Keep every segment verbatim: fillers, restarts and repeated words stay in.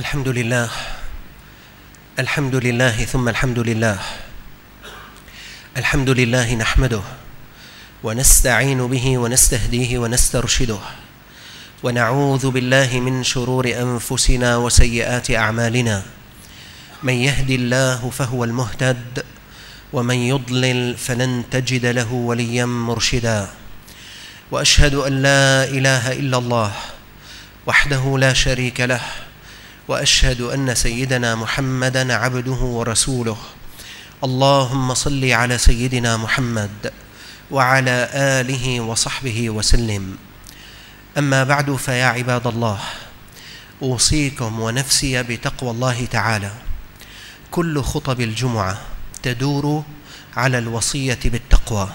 الحمد لله الحمد لله ثم الحمد لله الحمد لله نحمده ونستعين به ونستهديه ونسترشده ونعوذ بالله من شرور أنفسنا وسيئات أعمالنا. من يهد الله فهو المهتد ومن يضلل فلن تجد له وليا مرشدا. وأشهد أن لا إله إلا الله وحده لا شريك له، وأشهد أن سيدنا محمدًا عبده ورسوله. اللهم صل على سيدنا محمد وعلى آله وصحبه وسلم. أما بعد، فيا عباد الله، أوصيكم ونفسي بتقوى الله تعالى. كل خطب الجمعة تدور على الوصية بالتقوى،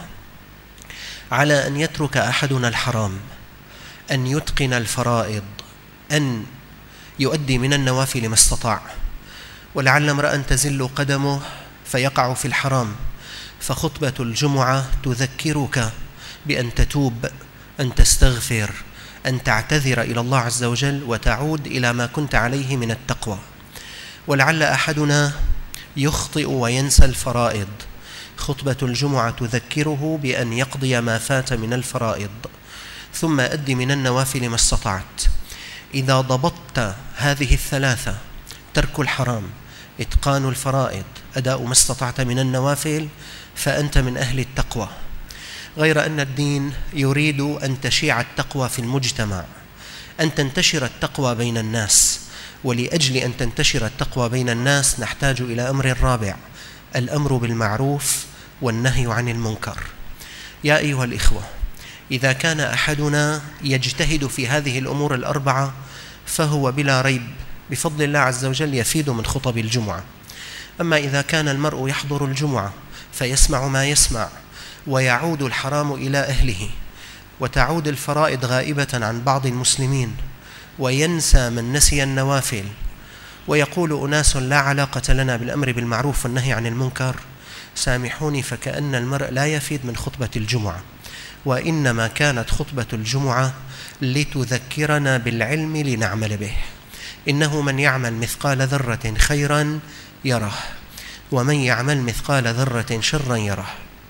على أن يترك أحدنا الحرام، أن يتقن الفرائض، أن يؤدي من النوافل ما استطاع. ولعل امرأ تزل قدمه فيقع في الحرام، فخطبة الجمعة تذكرك بأن تتوب، أن تستغفر، أن تعتذر إلى الله عز وجل وتعود إلى ما كنت عليه من التقوى. ولعل أحدنا يخطئ وينسى الفرائض، خطبة الجمعة تذكره بأن يقضي ما فات من الفرائض، ثم أد من النوافل ما استطعت. إذا ضبطت هذه الثلاثة، ترك الحرام، إتقان الفرائض، أداء ما استطعت من النوافل، فأنت من أهل التقوى. غير أن الدين يريد أن تشيع التقوى في المجتمع، أن تنتشر التقوى بين الناس. ولأجل أن تنتشر التقوى بين الناس نحتاج إلى أمر رابع: الأمر بالمعروف والنهي عن المنكر. يا أيها الإخوة، إذا كان أحدنا يجتهد في هذه الأمور الأربعة فهو بلا ريب بفضل الله عز وجل يفيد من خطب الجمعة. أما إذا كان المرء يحضر الجمعة فيسمع ما يسمع، ويعود الحرام إلى أهله، وتعود الفرائض غائبة عن بعض المسلمين، وينسى من نسي النوافل، ويقول أناس لا علاقة لنا بالأمر بالمعروف والنهي عن المنكر، سامحوني، فكأن المرء لا يفيد من خطبة الجمعة. وإنما كانت خطبة الجمعة لتذكرنا بالعلم لنعمل به. إنه من يعمل مثقال ذرة خيرا يره، ومن يعمل مثقال ذرة شرا يره.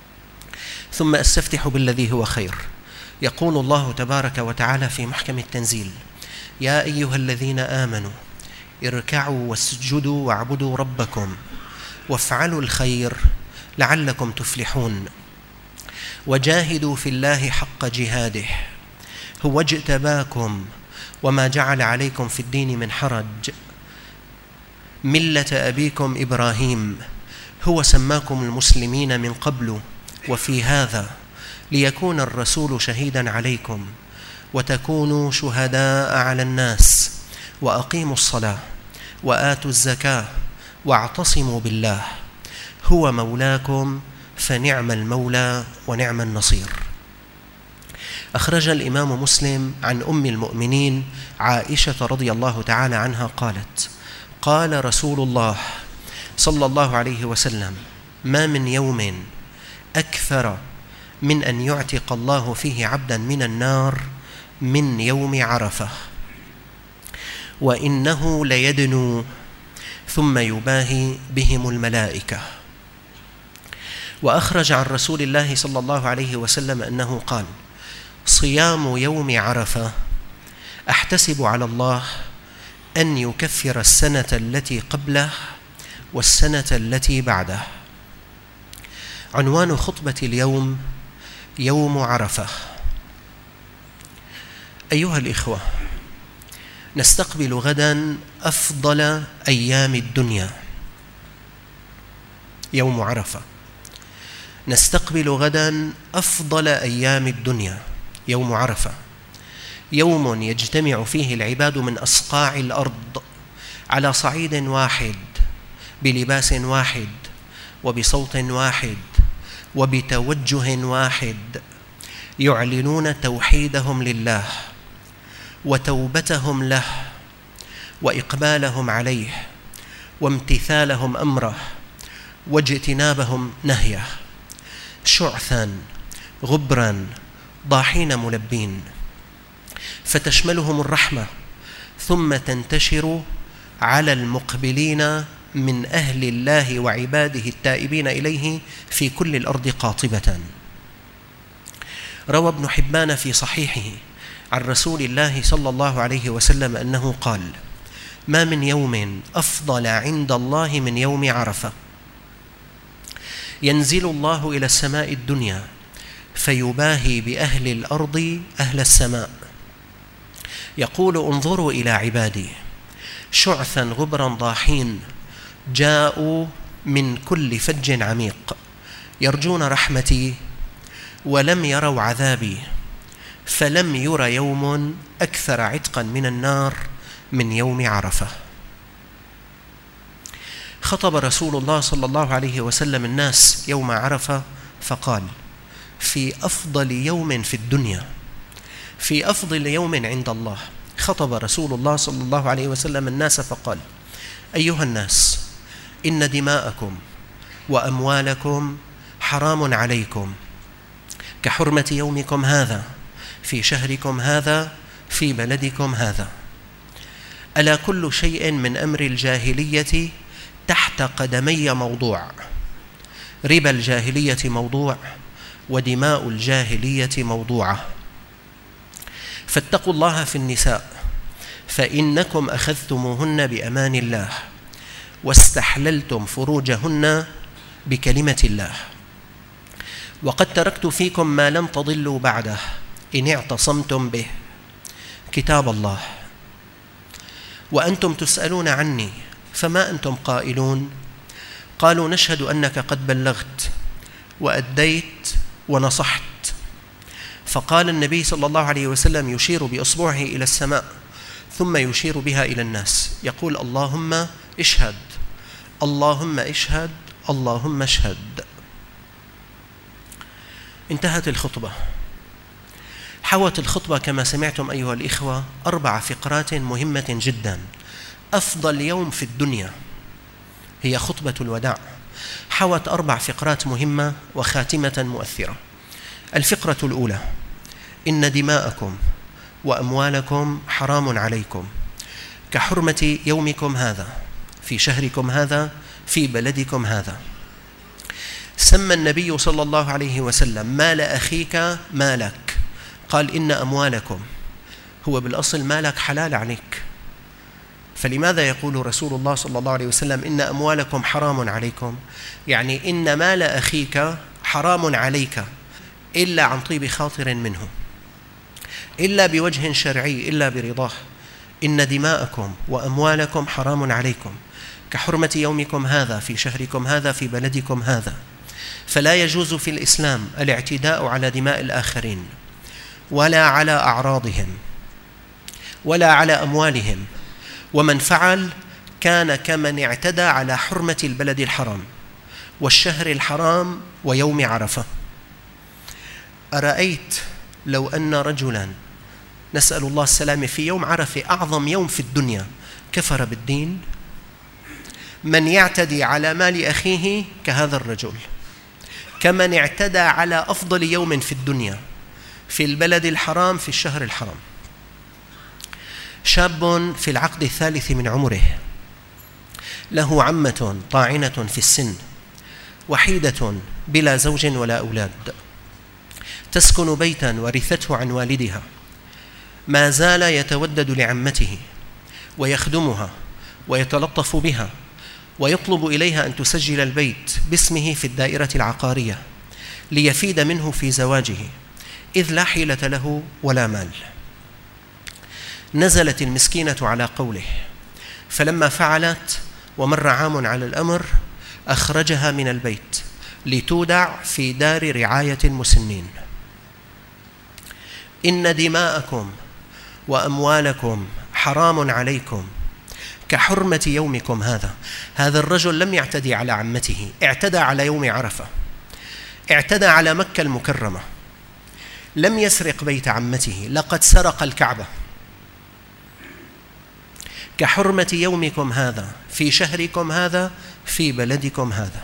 ثم أستفتح بالذي هو خير. يقول الله تبارك وتعالى في محكم التنزيل: يا أيها الذين آمنوا اركعوا واسجدوا واعبدوا ربكم وافعلوا الخير لعلكم تفلحون وجاهدوا في الله حق جهاده هو اجتباكم وما جعل عليكم في الدين من حرج ملة أبيكم إبراهيم هو سماكم المسلمين من قبل وفي هذا ليكون الرسول شهيدا عليكم وتكونوا شهداء على الناس وأقيموا الصلاة وآتوا الزكاة واعتصموا بالله هو مولاكم فنعم المولى ونعم النصير. أخرج الإمام مسلم عن أم المؤمنين عائشة رضي الله تعالى عنها قالت: قال رسول الله صلى الله عليه وسلم: ما من يوم أكثر من أن يعتق الله فيه عبدا من النار من يوم عرفة، وإنه ليدنو ثم يباهي بهم الملائكة. وأخرج عن رسول الله صلى الله عليه وسلم أنه قال: صيام يوم عرفة أحتسب على الله أن يكفر السنة التي قبله والسنة التي بعده. عنوان خطبة اليوم: يوم عرفة. أيها الإخوة، نستقبل غدا أفضل أيام الدنيا، يوم عرفة. نستقبل غدا أفضل أيام الدنيا، يوم عرفة. يوم يجتمع فيه العباد من أصقاع الأرض على صعيد واحد، بلباس واحد، وبصوت واحد، وبتوجه واحد، يعلنون توحيدهم لله وتوبتهم له وإقبالهم عليه وامتثالهم أمره واجتنابهم نهيه، شعثا غبرا ضاحين ملبين، فتشملهم الرحمة ثم تنتشر على المقبلين من أهل الله وعباده التائبين إليه في كل الأرض قاطبة. روى ابن حبان في صحيحه عن رسول الله صلى الله عليه وسلم أنه قال: ما من يوم أفضل عند الله من يوم عرفة، ينزل الله إلى السماء الدنيا فيباهي بأهل الأرض أهل السماء، يقول: انظروا إلى عبادي شعثا غبرا ضاحين، جاءوا من كل فج عميق، يرجون رحمتي ولم يروا عذابي، فلم ير يوم أكثر عتقا من النار من يوم عرفة. خطب رسول الله صلى الله عليه وسلم الناس يوم عرفة فقال: في أفضل يوم في الدنيا، في أفضل يوم عند الله، خطب رسول الله صلى الله عليه وسلم الناس فقال: أيها الناس، إن دماءكم وأموالكم حرام عليكم كحرمة يومكم هذا في شهركم هذا في بلدكم هذا. ألا كل شيء من أمر الجاهلية تحت قدمي موضوع، ربا الجاهلية موضوع، ودماء الجاهلية موضوعة، فاتقوا الله في النساء فإنكم أخذتموهن بأمان الله واستحللتم فروجهن بكلمة الله، وقد تركت فيكم ما لن تضلوا بعده إن اعتصمتم به، كتاب الله، وأنتم تسألون عني فما أنتم قائلون؟ قالوا: نشهد أنك قد بلغت وأديت ونصحت. فقال النبي صلى الله عليه وسلم يشير بإصبعه إلى السماء ثم يشير بها إلى الناس، يقول: اللهم اشهد، اللهم اشهد، اللهم اشهد. انتهت الخطبة. حوت الخطبة كما سمعتم أيها الإخوة أربع فقرات مهمة جدا. أفضل يوم في الدنيا هي خطبة الوداع، حوت أربع فقرات مهمة وخاتمة مؤثرة. الفقرة الأولى: إن دماءكم وأموالكم حرام عليكم كحرمة يومكم هذا في شهركم هذا في بلدكم هذا. سمى النبي صلى الله عليه وسلم مال أخيك مالك، قال: إن أموالكم، هو بالأصل مالك حلال عليك، فلماذا يقول رسول الله صلى الله عليه وسلم إن أموالكم حرام عليكم؟ يعني إن مال أخيك حرام عليك إلا عن طيب خاطر منه، إلا بوجه شرعي، إلا برضاه. إن دماءكم وأموالكم حرام عليكم كحرمة يومكم هذا في شهركم هذا في بلدكم هذا. فلا يجوز في الإسلام الاعتداء على دماء الآخرين ولا على أعراضهم ولا على أموالهم، ومن فعل كان كمن اعتدى على حرمة البلد الحرام والشهر الحرام ويوم عرفة. أرأيت لو أن رجلا، نسأل الله السلامة، في يوم عرفة أعظم يوم في الدنيا كفر بالدين؟ من يعتدي على مال أخيه كهذا الرجل، كمن اعتدى على أفضل يوم في الدنيا في البلد الحرام في الشهر الحرام. شاب في العقد الثالث من عمره، له عمة طاعنة في السن، وحيدة بلا زوج ولا أولاد، تسكن بيتا ورثته عن والدها، ما زال يتودد لعمته ويخدمها ويتلطف بها ويطلب إليها أن تسجل البيت باسمه في الدائرة العقارية ليفيد منه في زواجه، إذ لا حيلة له ولا مال. نزلت المسكينة على قوله، فلما فعلت ومر عام على الأمر أخرجها من البيت لتودع في دار رعاية المسنين. إن دماءكم وأموالكم حرام عليكم كحرمة يومكم هذا. هذا الرجل لم يعتدي على عمته، اعتدى على يوم عرفة، اعتدى على مكة المكرمة، لم يسرق بيت عمته، لقد سرق الكعبة. كحرمة يومكم هذا في شهركم هذا في بلدكم هذا.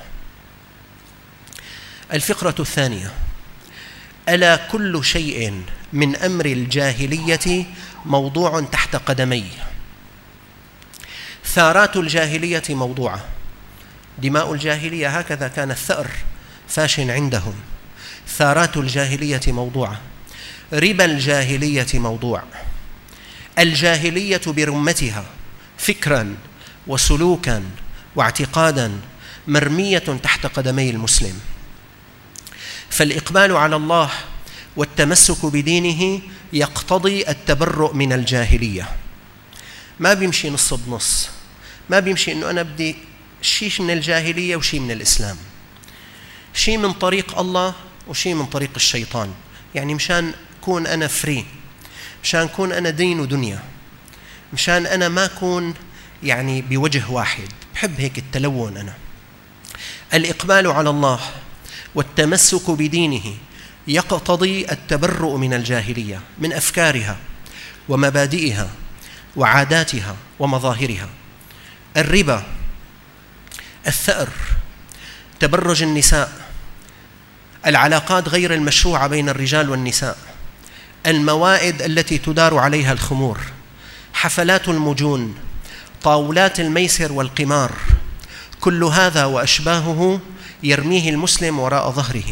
الفقرة الثانية: ألا كل شيء من أمر الجاهلية موضوع تحت قدمي، ثارات الجاهلية موضوعة، دماء الجاهلية هكذا كان الثأر فاش عندهم. ثارات الجاهلية موضوعة، ربا الجاهلية موضوع، الجاهلية برمتها فكرا وسلوكا واعتقادا مرمية تحت قدمي المسلم. فالإقبال على الله والتمسك بدينه يقتضي التبرؤ من الجاهلية. ما بيمشي نص بنص، ما بيمشي إنه أنا بدي شيء من الجاهلية وشيء من الإسلام، شيء من طريق الله وشيء من طريق الشيطان. يعني مشان كون أنا فري، مشان كون أنا دين ودنيا، مشان أنا ما أكون يعني بوجه واحد، بحب هيك التلون. أنا الإقبال على الله والتمسك بدينه يقتضي التبرؤ من الجاهلية، من أفكارها ومبادئها وعاداتها ومظاهرها. الربا، الثأر، تبرج النساء، العلاقات غير المشروعة بين الرجال والنساء، الموائد التي تدار عليها الخمور، حفلات المجون، طاولات الميسر والقمار، كل هذا وأشباهه يرميه المسلم وراء ظهره.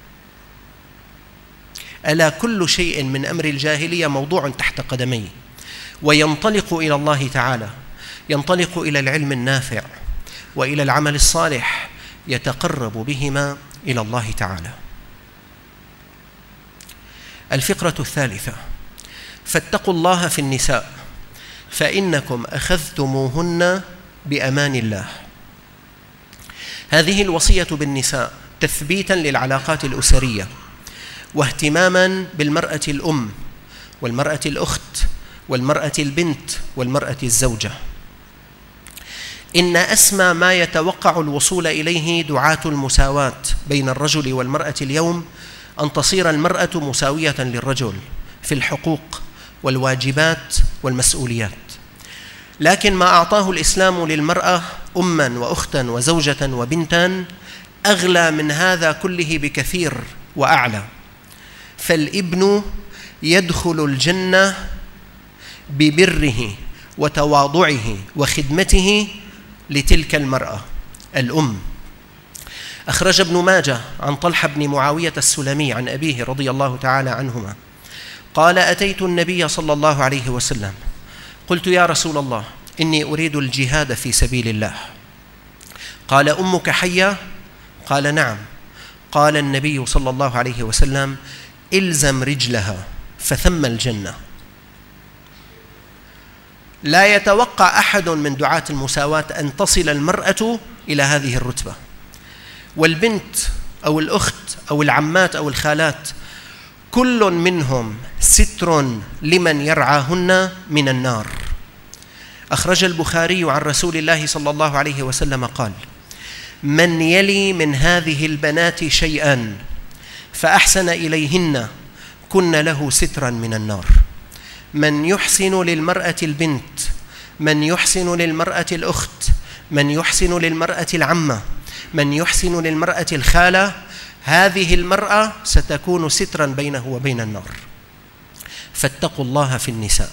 ألا كل شيء من أمر الجاهلية موضوع تحت قدميه، وينطلق إلى الله تعالى، ينطلق إلى العلم النافع وإلى العمل الصالح يتقرب بهما إلى الله تعالى. الفقرة الثالثة: فاتقوا الله في النساء فإنكم أخذتموهن بأمان الله. هذه الوصية بالنساء تثبيتا للعلاقات الأسرية، واهتماما بالمرأة الأم والمرأة الأخت والمرأة البنت والمرأة الزوجة. إن أسمى ما يتوقع الوصول إليه دعاة المساواة بين الرجل والمرأة اليوم أن تصير المرأة مساوية للرجل في الحقوق والواجبات والمسؤوليات. لكن ما أعطاه الإسلام للمرأة أماً وأختا وزوجة وبنتا أغلى من هذا كله بكثير وأعلى. فالابن يدخل الجنة ببره وتواضعه وخدمته لتلك المرأة الأم. أخرج ابن ماجه عن طلحة بن معاوية السلمي عن أبيه رضي الله تعالى عنهما قال: أتيت النبي صلى الله عليه وسلم قلت: يا رسول الله، إني أريد الجهاد في سبيل الله. قال: أمك حية؟ قال: نعم. قال النبي صلى الله عليه وسلم: إلزم رجلها فثم الجنة. لا يتوقع أحد من دعاة المساواة أن تصل المرأة إلى هذه الرتبة، والبنت أو الأخت أو العمات أو الخالات كل منهم ستر لمن يرعاهن من النار. أخرج البخاري عن رسول الله صلى الله عليه وسلم قال: من يلي من هذه البنات شيئا فأحسن إليهن كن له سترا من النار. من يحسن للمرأة البنت، من يحسن للمرأة الأخت، من يحسن للمرأة العمة، من يحسن للمرأة الخالة، هذه المرأة ستكون سترا بينه وبين النار. فاتقوا الله في النساء.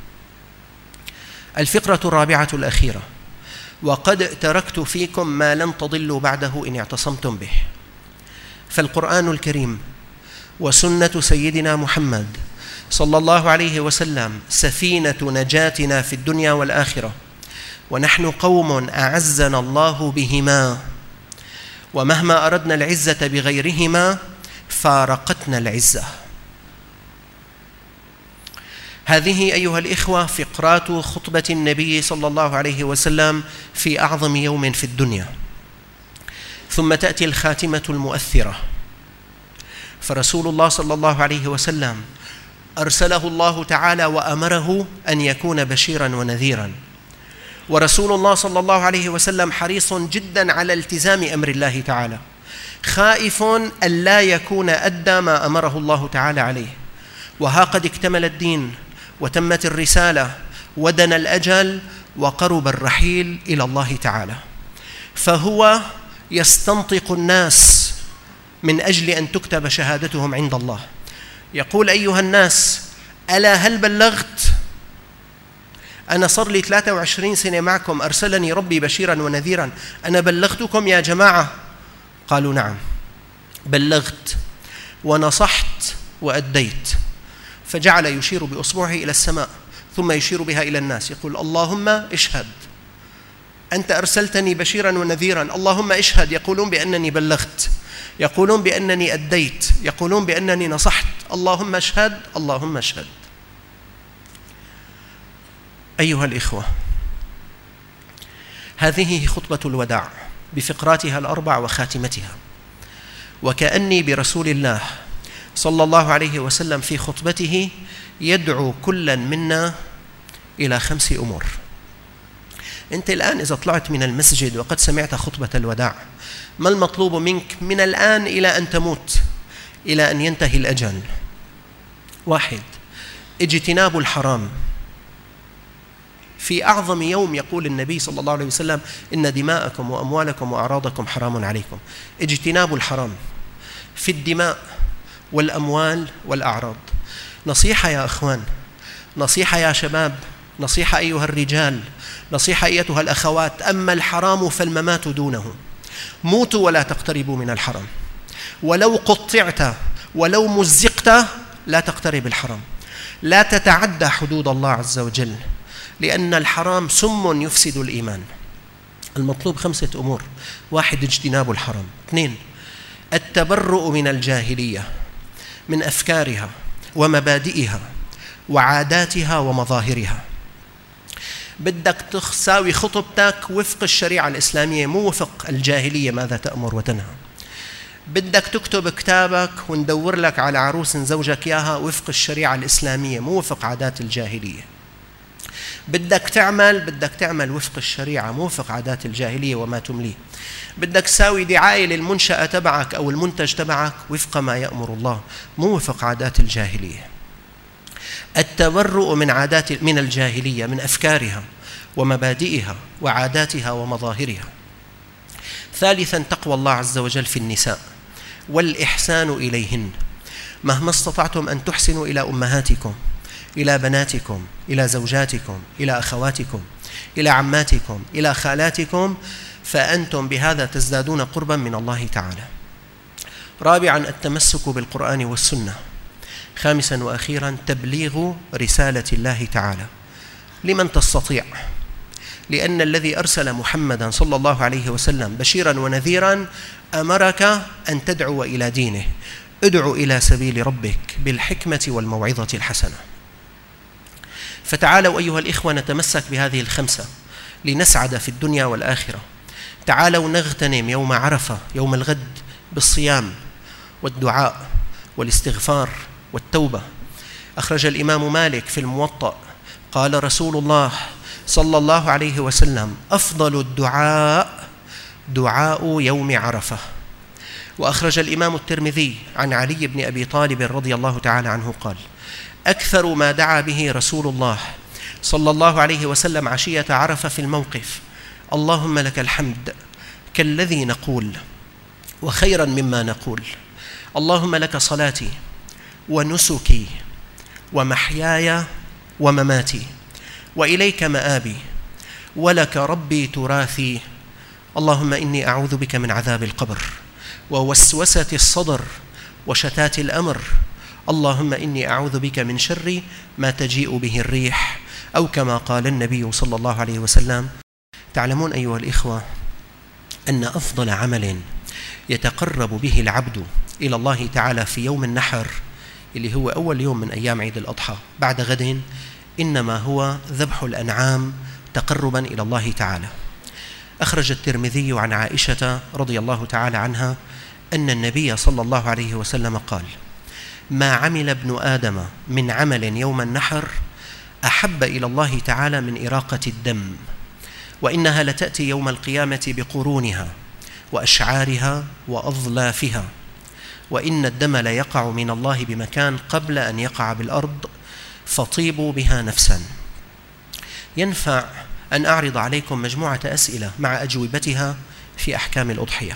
الفقرة الرابعة الأخيرة: وقد تركت فيكم ما لن تضلوا بعده إن اعتصمتم به. فالقرآن الكريم وسنة سيدنا محمد صلى الله عليه وسلم سفينة نجاتنا في الدنيا والآخرة، ونحن قوم أعزنا الله بهما، ومهما أردنا العزة بغيرهما فارقتنا العزة. هذه أيها الإخوة فقرات خطبة النبي صلى الله عليه وسلم في أعظم يوم في الدنيا. ثم تأتي الخاتمة المؤثرة، فرسول الله صلى الله عليه وسلم أرسله الله تعالى وأمره أن يكون بشيرا ونذيرا، ورسول الله صلى الله عليه وسلم حريص جدا على التزام أمر الله تعالى، خائف أن لا يكون أدى ما أمره الله تعالى عليه. وها قد اكتمل الدين وتمت الرسالة ودنا الأجل وقرب الرحيل إلى الله تعالى، فهو يستنطق الناس من أجل أن تكتب شهادتهم عند الله. يقول: أيها الناس، ألا هل بلغت؟ أنا صار لي ثلاثة وعشرين سنة معكم، أرسلني ربي بشيرا ونذيرا، أنا بلغتكم يا جماعة؟ قالوا نعم بلغت ونصحت وأديت. فجعل يشير بأصبعه إلى السماء ثم يشير بها إلى الناس يقول اللهم اشهد، أنت أرسلتني بشيرا ونذيرا، اللهم اشهد. يقولون بأنني بلغت، يقولون بأنني أديت، يقولون بأنني نصحت، اللهم اشهد اللهم اشهد. أيها الإخوة، هذه خطبة الوداع بفقراتها الأربع وخاتمتها، وكأني برسول الله صلى الله عليه وسلم في خطبته يدعو كلا منا إلى خمس أمور. أنت الآن إذا طلعت من المسجد وقد سمعت خطبة الوداع، ما المطلوب منك من الآن إلى أن تموت، إلى أن ينتهي الأجل؟ واحد، اجتناب الحرام. في أعظم يوم يقول النبي صلى الله عليه وسلم إن دماءكم وأموالكم وأعراضكم حرام عليكم. اجتناب الحرام في الدماء والأموال والأعراض. نصيحة يا أخوان، نصيحة يا شباب، نصيحة أيها الرجال، نصيحة أيتها الأخوات، أما الحرام فالممات دونه. موتوا ولا تقتربوا من الحرام، ولو قطعت ولو مزقت لا تقترب الحرام، لا تتعدى حدود الله عز وجل، لأن الحرام سم يفسد الإيمان. المطلوب خمسة أمور. واحد، اجتناب الحرام. اثنين، التبرؤ من الجاهلية، من أفكارها ومبادئها وعاداتها ومظاهرها. بدك تساوي خطبتك وفق الشريعة الإسلامية، مو وفق الجاهلية ماذا تأمر وتنهى. بدك تكتب كتابك وندور لك على عروس زوجك إياها وفق الشريعة الإسلامية، مو وفق عادات الجاهلية. بدك تعمل بدك تعمل وفق الشريعة، مو وفق عادات الجاهلية وما تمليه. بدك تساوي دعاية للمنشأة تبعك أو المنتج تبعك وفق ما يأمر الله، مو وفق عادات الجاهلية. التبرؤ من عادات من الجاهلية، من أفكارها ومبادئها وعاداتها ومظاهرها. ثالثاً، تقوى الله عز وجل في النساء والإحسان إليهن، مهما استطعتم أن تحسنوا إلى أمهاتكم، إلى بناتكم، إلى زوجاتكم، إلى أخواتكم، إلى عماتكم، إلى خالاتكم، فأنتم بهذا تزدادون قرباً من الله تعالى. رابعاً، التمسك بالقرآن والسنة. خامساً وأخيراً، تبليغ رسالة الله تعالى لمن تستطيع، لأن الذي أرسل محمداً صلى الله عليه وسلم بشيراً ونذيراً أمرك أن تدعو إلى دينه. ادعو إلى سبيل ربك بالحكمة والموعظة الحسنة. فتعالوا أيها الإخوة نتمسك بهذه الخمسة لنسعد في الدنيا والآخرة. تعالوا نغتنم يوم عرفة، يوم الغد، بالصيام والدعاء والاستغفار والتوبة. أخرج الإمام مالك في الموطأ قال رسول الله صلى الله عليه وسلم أفضل الدعاء دعاء يوم عرفة. وأخرج الإمام الترمذي عن علي بن أبي طالب رضي الله تعالى عنه قال أكثر ما دعا به رسول الله صلى الله عليه وسلم عشية عرفة في الموقف اللهم لك الحمد كالذي نقول وخيرا مما نقول، اللهم لك صلاتي ونسكي ومحياي ومماتي وإليك مآبي ولك ربي تراثي، اللهم إني أعوذ بك من عذاب القبر ووسوسة الصدر وشتات الأمر، اللهم إني أعوذ بك من شر ما تجيء به الريح، أو كما قال النبي صلى الله عليه وسلم. تعلمون أيها الإخوة أن أفضل عمل يتقرب به العبد إلى الله تعالى في يوم النحر اللي هو أول يوم من أيام عيد الأضحى بعد غد، إنما هو ذبح الأنعام تقربا إلى الله تعالى. أخرج الترمذي عن عائشة رضي الله تعالى عنها أن النبي صلى الله عليه وسلم قال ما عمل ابن آدم من عمل يوم النحر أحب إلى الله تعالى من إراقة الدم، وإنها لتأتي يوم القيامة بقرونها وأشعارها وأظلافها، وإن الدم لا يقع من الله بمكان قبل أن يقع بالأرض، فطيبوا بها نفسا. ينفع أن أعرض عليكم مجموعة أسئلة مع أجوبتها في أحكام الأضحية.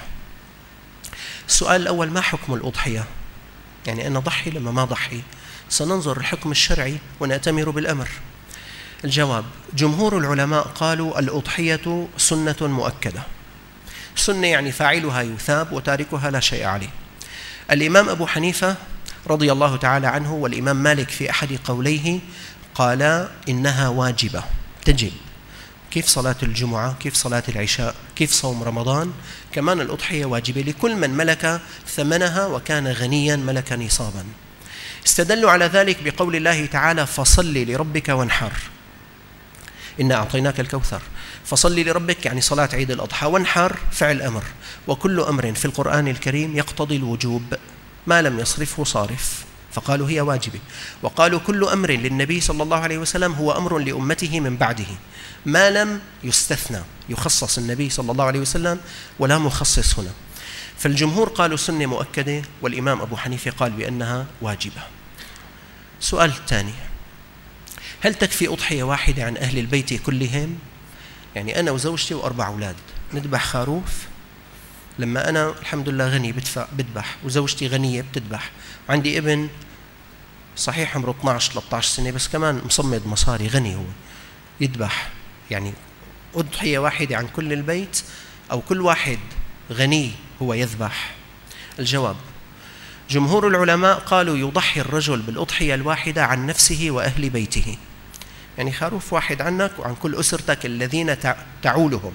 السؤال الأول: ما حكم الأضحية؟ يعني أنا ضحي لما ما ضحي؟ سننظر الحكم الشرعي ونأتمر بالأمر. الجواب: جمهور العلماء قالوا الأضحية سنة مؤكدة. سنة يعني فاعلها يثاب وتاركها لا شيء عليه. الإمام أبو حنيفة رضي الله تعالى عنه والإمام مالك في أحد قوليه قال إنها واجبة تجب، كيف صلاة الجمعة، كيف صلاة العشاء، كيف صوم رمضان، كمان الأضحية واجبة لكل من ملك ثمنها وكان غنيا ملك نصابا. استدلوا على ذلك بقول الله تعالى: فصل لربك وانحر، إنا أعطيناك الكوثر. فصل لربك يعني صلاة عيد الأضحى، وانحر فعل أمر، وكل أمر في القرآن الكريم يقتضي الوجوب ما لم يصرفه صارف، فقالوا هي واجبة. وقالوا كل أمر للنبي صلى الله عليه وسلم هو أمر لأمته من بعده ما لم يستثنى، يخصص النبي صلى الله عليه وسلم ولا مخصص هنا. فالجمهور قالوا سنة مؤكدة، والإمام أبو حنيفة قال بأنها واجبة. سؤال الثاني: هل تكفي أضحية واحدة عن أهل البيت كلهم؟ يعني أنا وزوجتي وأربع أولاد نذبح خروف، لما أنا الحمد لله غني بدفع بدبح، وزوجتي غنية بتذبح، وعندي ابن صحيح عمره اثني عشر ثلاثة عشر سنة بس كمان مصمد مصاري غني هو يذبح، يعني أضحية واحدة عن كل البيت أو كل واحد غني هو يذبح؟ الجواب: جمهور العلماء قالوا يضحي الرجل بالأضحية الواحدة عن نفسه وأهل بيته، يعني خروف واحد عنك وعن كل أسرتك الذين تعولهم.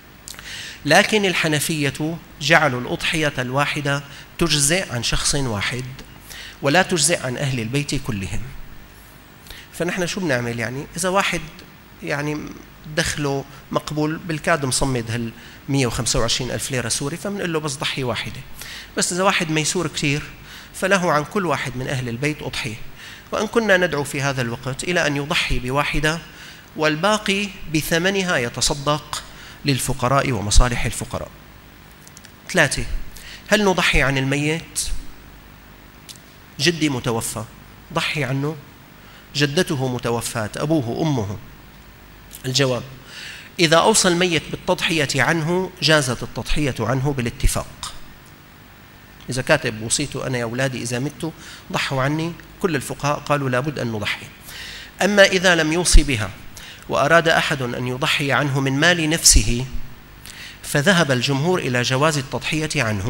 لكن الحنفية جعلوا الأضحية الواحدة تجزئ عن شخص واحد ولا تجزئ عن أهل البيت كلهم. فنحن شو بنعمل؟ يعني إذا واحد يعني دخله مقبول بالكاد مصمد هال مئة وخمسة وعشرين ألف ليرة سوري، فبنقول له بس ضحية واحدة. بس إذا واحد ميسور كثير فله عن كل واحد من أهل البيت أضحية. وأن كنا ندعو في هذا الوقت إلى أن يضحي بواحدة والباقي بثمنها يتصدق للفقراء ومصالح الفقراء. ثلاثة: هل نضحي عن الميت؟ جدي متوفى، ضحي عنه. جدته متوفاة، أبوه أمه. الجواب: إذا أوصى الميت بالتضحية عنه جازت التضحية عنه بالاتفاق. إذا كاتب وصيته أنا يا أولادي إذا مت ضحوا عني، كل الفقهاء قالوا لابد أن نضحي. أما إذا لم يوصي بها وأراد أحد أن يضحي عنه من مال نفسه فذهب الجمهور إلى جواز التضحية عنه.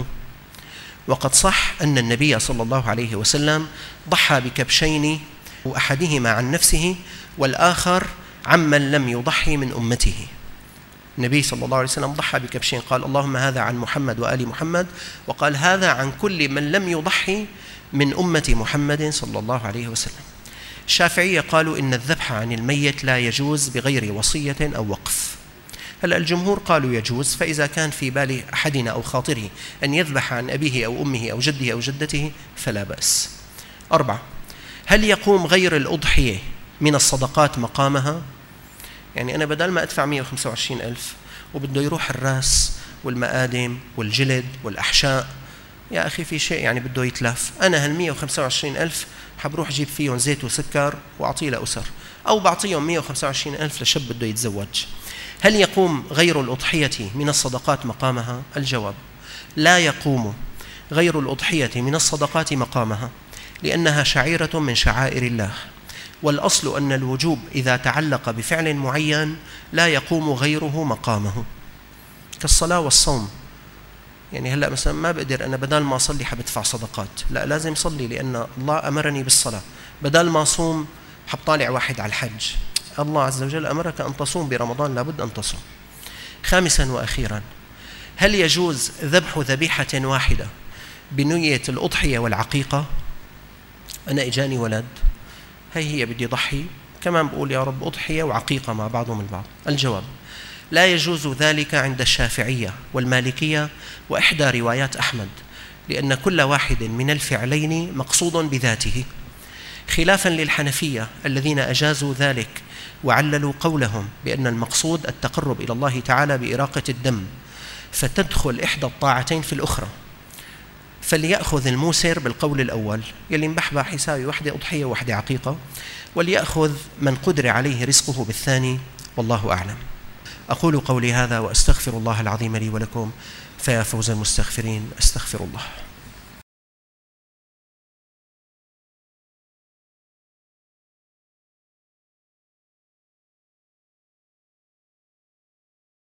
وقد صح أن النبي صلى الله عليه وسلم ضحى بكبشين، وأحدهما عن نفسه والآخر عمن لم يضحي من أمته. النبي صلى الله عليه وسلم ضحى بكبشين، قال اللهم هذا عن محمد وآل محمد، وقال هذا عن كل من لم يضحي من أمة محمد صلى الله عليه وسلم. الشافعية قالوا إن الذبح عن الميت لا يجوز بغير وصية أو وقف. هلأ الجمهور قالوا يجوز، فإذا كان في بال أحدنا أو خاطره أن يذبح عن أبيه أو أمه أو جده أو جدته فلا بأس. أربعة: هل يقوم غير الأضحية من الصدقات مقامها؟ يعني أنا بدل ما أدفع مئة وخمسة وعشرين ألف وبده يروح الراس والمآدم والجلد والأحشاء، يا أخي في شيء يعني بده يتلف. أنا هال مئة وخمسة وعشرين ألف حبروح جيب فيهم زيت وسكر وأعطيه لأسر، أو بعطيهم مئة وخمسة وعشرين ألف لشاب بده يتزوج. هل يقوم غير الأضحية من الصدقات مقامها؟ الجواب: لا يقوم غير الأضحية من الصدقات مقامها، لأنها شعيرة من شعائر الله، والأصل أن الوجوب إذا تعلق بفعل معين لا يقوم غيره مقامه، كالصلاة والصوم. يعني هلأ مثلا ما بقدر أنا بدل ما أصلي حبدفع صدقات، لا لازم صلي لأن الله أمرني بالصلاة. بدل ما أصوم حبطالع واحد على الحج، الله عز وجل أمرك أن تصوم برمضان، لابد أن تصوم. خامسا وأخيرا: هل يجوز ذبح ذبيحة واحدة بنية الأضحية والعقيقة؟ أنا إجاني ولد، هي هي بدي ضحي، كمان بقول يا رب أضحية وعقيقة مع بعضهم البعض. الجواب: لا يجوز ذلك عند الشافعية والمالكية وإحدى روايات أحمد، لأن كل واحد من الفعلين مقصود بذاته، خلافا للحنفية الذين أجازوا ذلك وعللوا قولهم بأن المقصود التقرب إلى الله تعالى بإراقة الدم، فتدخل إحدى الطاعتين في الأخرى. فليأخذ الموسر بالقول الأول يلي مبحبح يساوي وحدة أضحية وحدة عقيقة، وليأخذ من قدر عليه رزقه بالثاني، والله أعلم. أقول قولي هذا وأستغفر الله العظيم لي ولكم، فيا فوز المستغفرين. أستغفر الله.